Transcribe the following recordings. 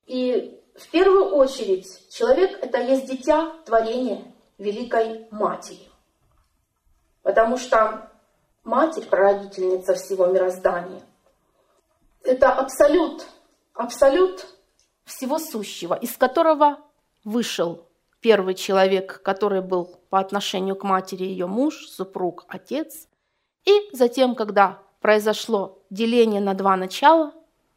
И в первую очередь человек – это есть дитя творения Великой Матери. Потому что Матерь, прародительница всего мироздания, это абсолют всего сущего, из которого вышел первый человек, который был по отношению к матери ее муж, супруг, отец. И затем, когда произошло деление на два начала,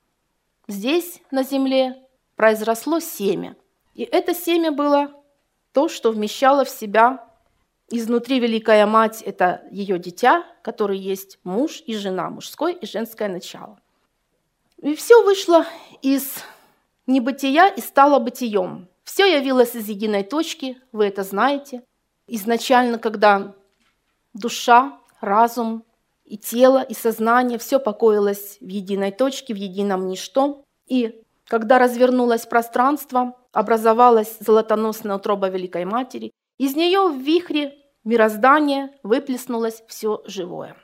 здесь, на земле, произросло семя. И это семя было то, что вмещало в себя изнутри Великая Мать, это ее дитя, который есть муж и жена, мужское и женское начало. И все вышло из небытия и стало бытием. Все явилось из единой точки, вы это знаете. Изначально, когда душа, разум и тело, и сознание, все покоилось в единой точке, в едином ничто. И когда развернулось пространство, образовалась золотоносная утроба Великой Матери, из нее в вихре мироздания выплеснулось все живое.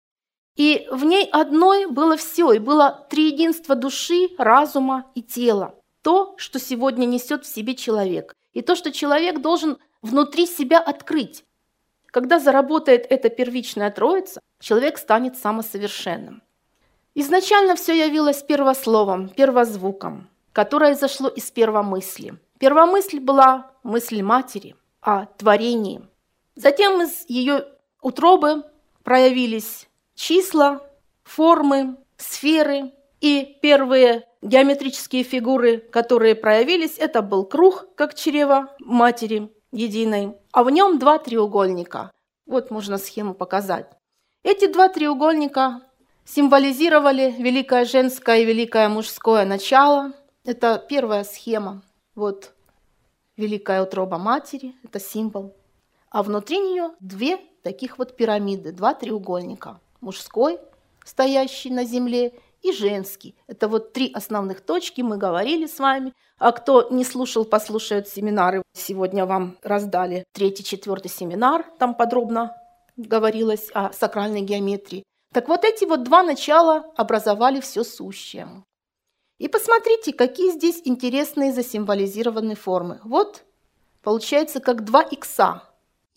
И в ней одной было все, и было триединство души, разума и тела. То, что сегодня несет в себе человек, и то, что человек должен внутри себя открыть. Когда заработает эта первичная троица, человек станет самосовершенным. Изначально все явилось первословом, первозвуком, которое изошло из первомысли. Первомысль была мысль матери о творении. Затем из ее утробы проявились числа, формы, сферы, и первые геометрические фигуры, которые проявились, это был круг, как чрево матери единой, а в нем два треугольника. Вот можно схему показать. Эти два треугольника символизировали великое женское и великое мужское начало. Это первая схема. Вот великая утроба матери, это символ. А внутри нее две таких вот пирамиды, два треугольника. Мужской, стоящий на земле, и женский. Это вот три основных точки, мы говорили с вами. А кто не слушал, послушает семинары. Сегодня вам раздали 3-4 семинар, там подробно говорилось о сакральной геометрии. Так вот эти вот два начала образовали все сущее. И посмотрите, какие здесь интересные засимволизированные формы. Вот получается как два икса.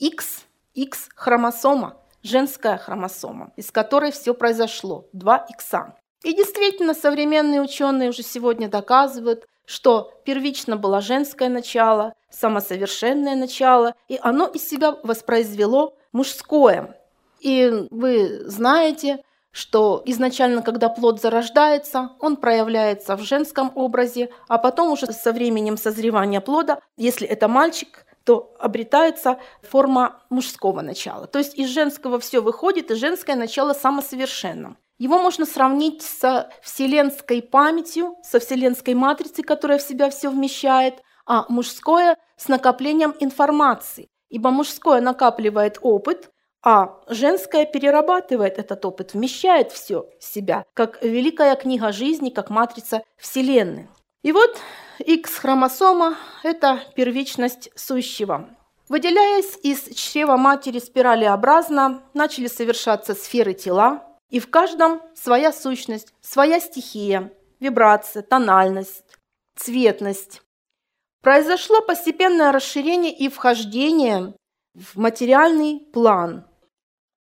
X хромосома, женская хромосома, из которой все произошло. Два икса. И действительно, современные ученые уже сегодня доказывают, что первично было женское начало, самосовершенное начало, и оно из себя воспроизвело мужское. И вы знаете, что изначально, когда плод зарождается, он проявляется в женском образе, а потом уже со временем созревания плода, если это мальчик, то обретается форма мужского начала. То есть из женского все выходит, и женское начало самосовершенным. Его можно сравнить со вселенской памятью, со вселенской матрицей, которая в себя все вмещает, а мужское с накоплением информации. Ибо мужское накапливает опыт, а женское перерабатывает этот опыт, вмещает все в себя, как великая книга жизни, как матрица Вселенной. И вот X-хромосома – это первичность сущего. Выделяясь из чрева матери спиралеобразно, начали совершаться сферы тела, и в каждом своя сущность, своя стихия, вибрация, тональность, цветность. Произошло постепенное расширение и вхождение в материальный план.